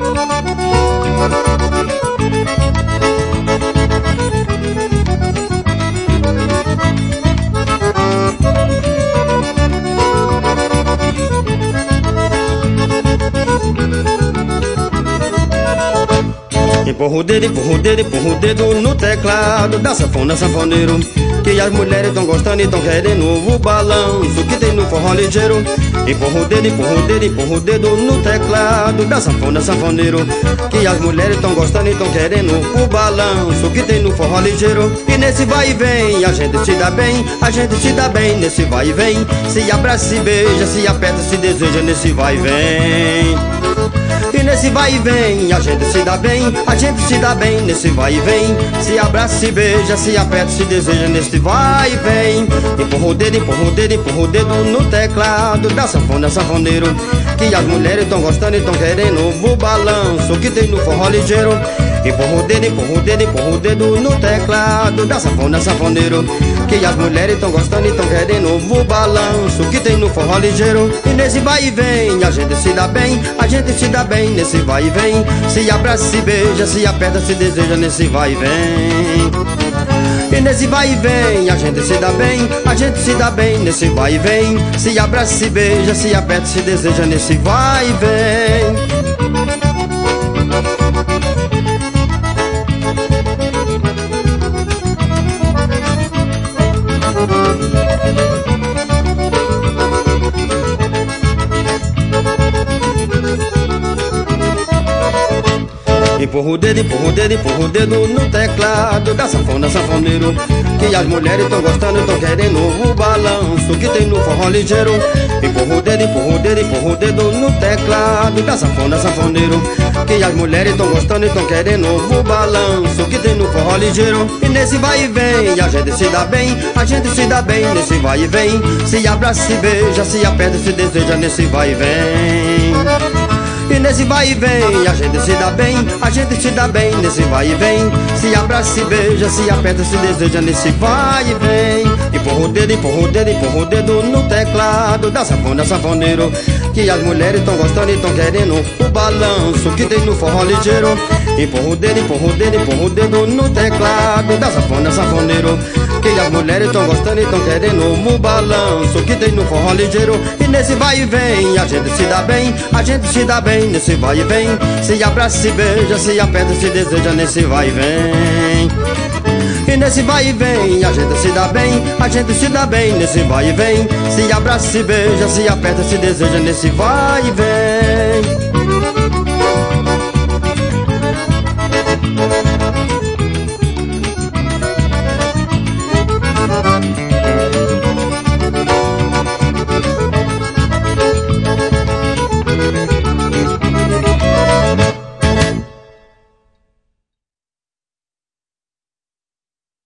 Empurra o dedo, empurra o dedo, empurra o dedo no teclado da sanfona, sanfoneiro, que as mulheres tão gostando e tão querendo o balanço que tem no forró ligeiro. Empurra o dedo, empurra o dedo, empurra o dedo no teclado da sanfona, sanfoneiro, que as mulheres tão gostando e tão querendo o balanço que tem no forró ligeiro. E nesse vai e vem a gente se dá bem, a gente se dá bem nesse vai e vem. Se abraça, se beija, se aperta, se deseja nesse vai e vem. E nesse vai e vem a gente se dá bem, a gente se dá bem nesse vai e vem. Se abraça, se beija, se aperta, se deseja nesse vai e vem. Empurra o dedo, empurra o dedo, empurra o dedo no teclado da sanfona, sanfoneiro, que as mulheres tão gostando e tão querendo o balanço que tem no forró ligeiro. Empurra o dedo, empurra o dedo, empurra o dedo no teclado da sanfona, sanfoneiro, que as mulheres tão gostando e tão querendo o balanço que tem no forró ligeiro. E nesse vai e vem a gente se dá bem, a gente se dá bem nesse vai e vem. Se abraça, se beija, se aperta, se deseja nesse vai e vem. E nesse vai e vem a gente se dá bem, a gente se dá bem nesse vai e vem. Se abraça, se beija, se aperta, se deseja nesse vai e vem. Empurra o dedo, empurra o dedo, empurra o dedo no teclado da sanfona, sanfoneiro, que as mulheres tão gostando e tão querendo o balanço que tem no forró ligeiro. Empurra o dedo, empurra o dedo, empurra o dedo no teclado da sanfona, sanfoneiro, que as mulheres tão gostando e tão querendo o balanço que tem no forró ligeiro. E nesse vai e vem a gente se dá bem, a gente se dá bem nesse vai e vem. Se abraça, se beija, se aperta, se deseja nesse vai e vem. E nesse vai e vem a gente se dá bem, a gente se dá bem nesse vai e vem. Se abraça, se beija, se aperta, se deseja nesse vai e vem. Empurra o dedo, empurra o dedo, empurra o dedo no teclado da sanfona, sanfoneiro, que as mulheres tão gostando e tão querendo o balanço que tem no forró ligeiro. Empurra o dedo, empurra o dedo, empurra o dedo no teclado da sanfona, sanfoneiro, que as mulheres tão gostando e tão querendo o balanço que tem no forró ligeiro. E nesse vai e vem a gente se dá bem, a gente se dá bem nesse vai e vem. Se abraça, se beija, se aperta, se deseja nesse vai e vem. E nesse vai e vem a gente se dá bem, a gente se dá bem nesse vai e vem. Se abraça, se beija, se aperta, se deseja nesse vai e vem.